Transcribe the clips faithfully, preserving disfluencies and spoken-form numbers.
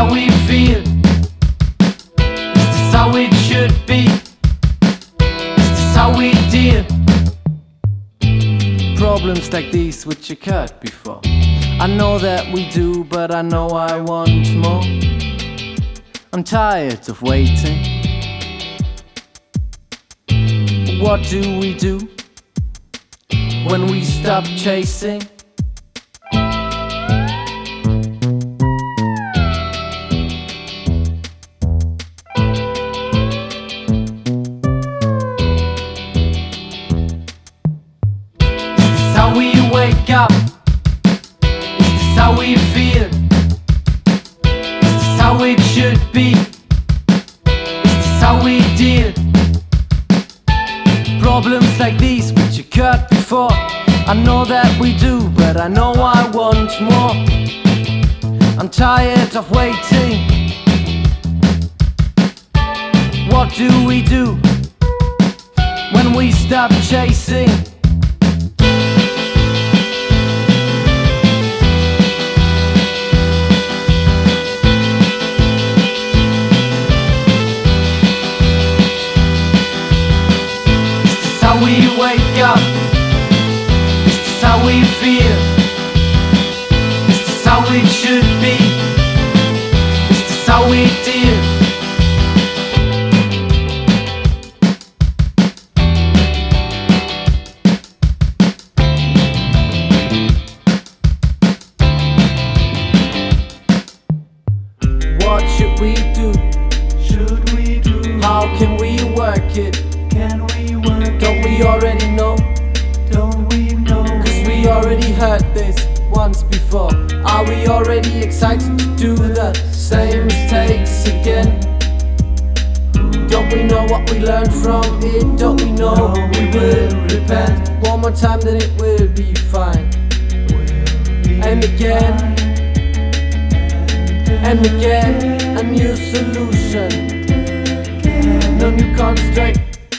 how we feel? Is this how it should be? Is this how we deal? Problems like these which occurred before, I know that we do, but I know I want more. I'm tired of waiting. What do we do when we stop chasing? Is this how we wake up? Is this how we feel? Is this how it should be? Is this how we deal? Problems like these which occurred before, I know that we do, but I know I want more. I'm tired of waiting. What do we do when we stop chasing? How we wake up? Is this how we feel? Is this how it should be? Is this how we deal? What should we do? Should we do? How can we work it? Can we work? Don't we already know? Don't we know? Cause we already heard this once before. Are we already excited to do the same mistakes again? Don't we know what we learned from it? Don't we know we will repent? One more time then it will be fine. And again, and again, a new solution, no new constraint.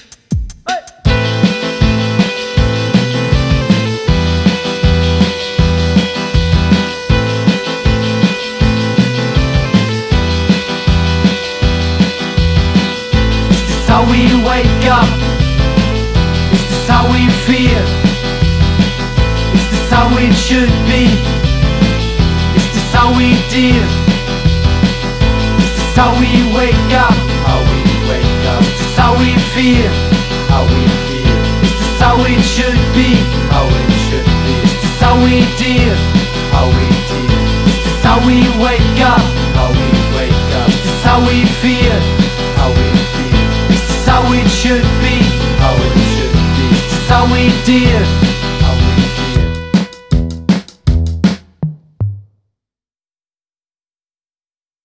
How we wake up? Is this how we feel? Is this how it should be? Is this how we deal? Is this how we wake up? How we wake up? Is this how we feel? How we feel? Is this how it should be? How it should be? Is this how we deal? How we deal? Is this how we wake up? How we wake up? Is this how we feel? How we feel? How it should be, how it should be. Is this how we deal?